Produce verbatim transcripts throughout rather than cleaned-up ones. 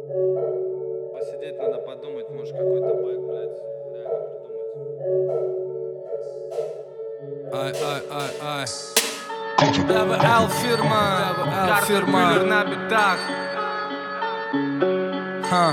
Посидеть надо, подумать, может какой-то бэк, блядь, реально придумать. Ай, ай, ай, ай. ДВЛ фирма, ДВЛ фирма на битах. Ха.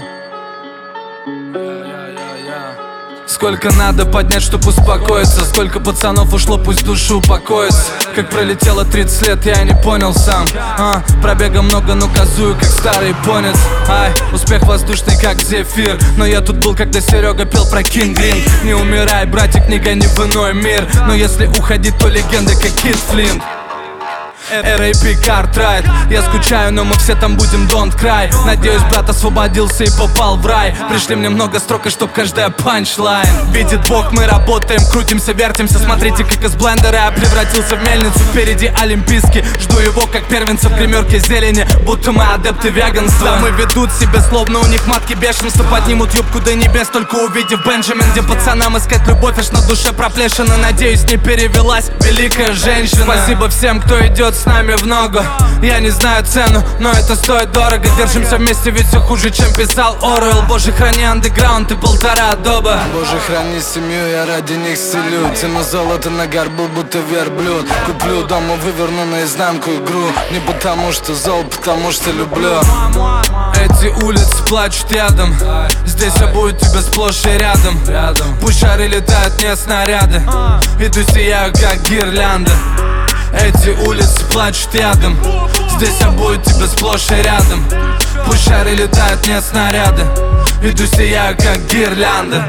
Сколько надо поднять, чтоб успокоиться? Сколько пацанов ушло, пусть души упокоятся. Как пролетело тридцать лет, я не понял сам. а, Пробега много, но газую, как старый понец. Ай, успех воздушный, как зефир. Но я тут был, когда Серега пел про Кинг Ринг. Не умирай, братик, не гони в иной мир. Но если уходить, то легенды, как Кид Флинт. эр эй пи Картрайт. Я скучаю, но мы все там будем, don't cry. Надеюсь, брат освободился и попал в рай. Пришли мне много строк, и чтоб каждая панчлайн. Видит Бог, мы работаем, крутимся, вертимся. Смотрите, как из блендера я превратился в мельницу. Впереди олимпийский, жду его как первенца в гримерке зелени. Будто мы адепты веганства. Мы ведут себя, словно у них матки бешенства. Поднимут юбку до небес, только увидев Бенджамин. Где пацанам искать любовь, аж на душе проплешина. Надеюсь, не перевелась великая женщина. Спасибо всем, кто идет с нами в ногу. Я не знаю цену, но это стоит дорого. Держимся вместе, ведь все хуже, чем писал Оруэлл. Боже, храни андеграунд и полтора доба. Боже, храни семью, я ради них селю. Тяну золото на горбу, будто верблюд. Куплю дома, выверну наизнанку игру. Не потому что зол, потому что люблю. Эти улицы плачут ядом. Здесь я буду тебя сплошь и рядом. Пусть шары летают, не снаряды. Иду сияю, как гирлянда. Эти улицы плачут ядом. Здесь я буду тебя сплошь и рядом. Пусть шары летают, не снаряды. Иду сияю, как гирлянда.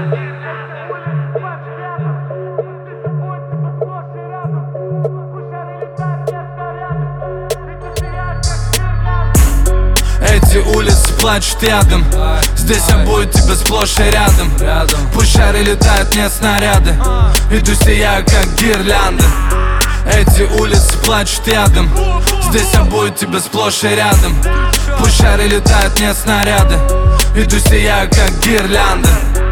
Эти улицы плачут ядом. Здесь я буду тебя сплошь и рядом. Пусть шары летают, не снаряды. Иду сияю, как гирлянда. Эти улицы плачут ядом. Здесь я буду тебя сплошь и рядом. Пусть шары летают, не снаряды. Иду сияю, как гирлянда.